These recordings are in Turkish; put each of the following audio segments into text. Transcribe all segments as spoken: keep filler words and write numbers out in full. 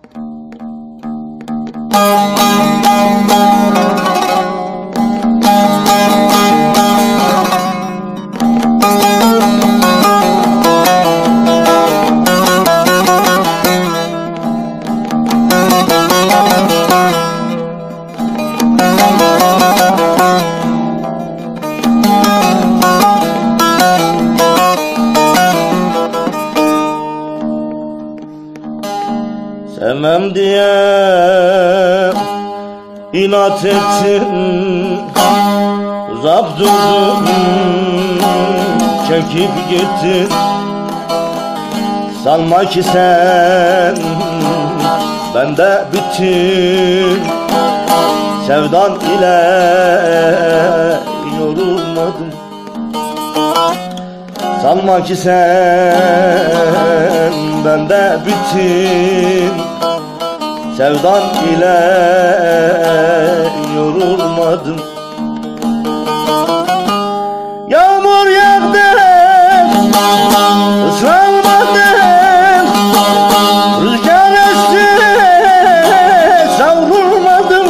Sevmem diye inat ettin, uzak durdun, çekip gittin. Sanma ki sen bende bittin, sevdan ile yorulmadım. Sanma ki sen bende bittin, sevdan ile yorulmadım. Yağmur yağdı, ıslanmadım, rüzgar esti, savrulmadım.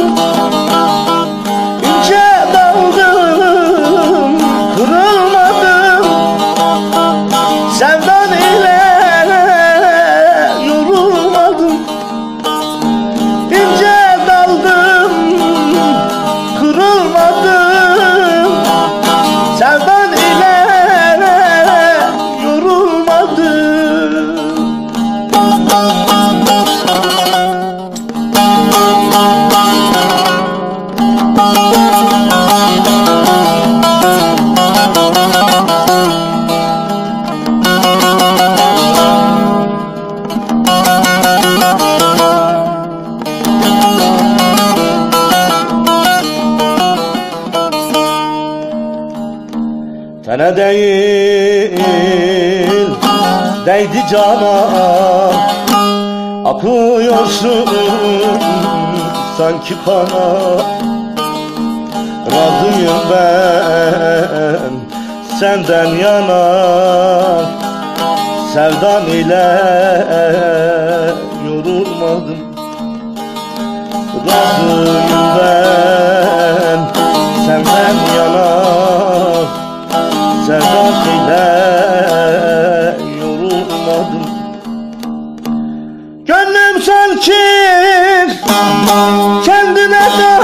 İnce daldım, kırılmadım, sevdan ile yorulmadım. İnce daldım, kırılmadım, sevdan ile yorulmadım. Tene değil, değdi cana, akıyorsun sanki kana. Razıyım ben senden yana, sevdan ile yorulmadım. Razıyım ben senden yana, sevdan ile yorulmadım. Gönlüm sanki kendine de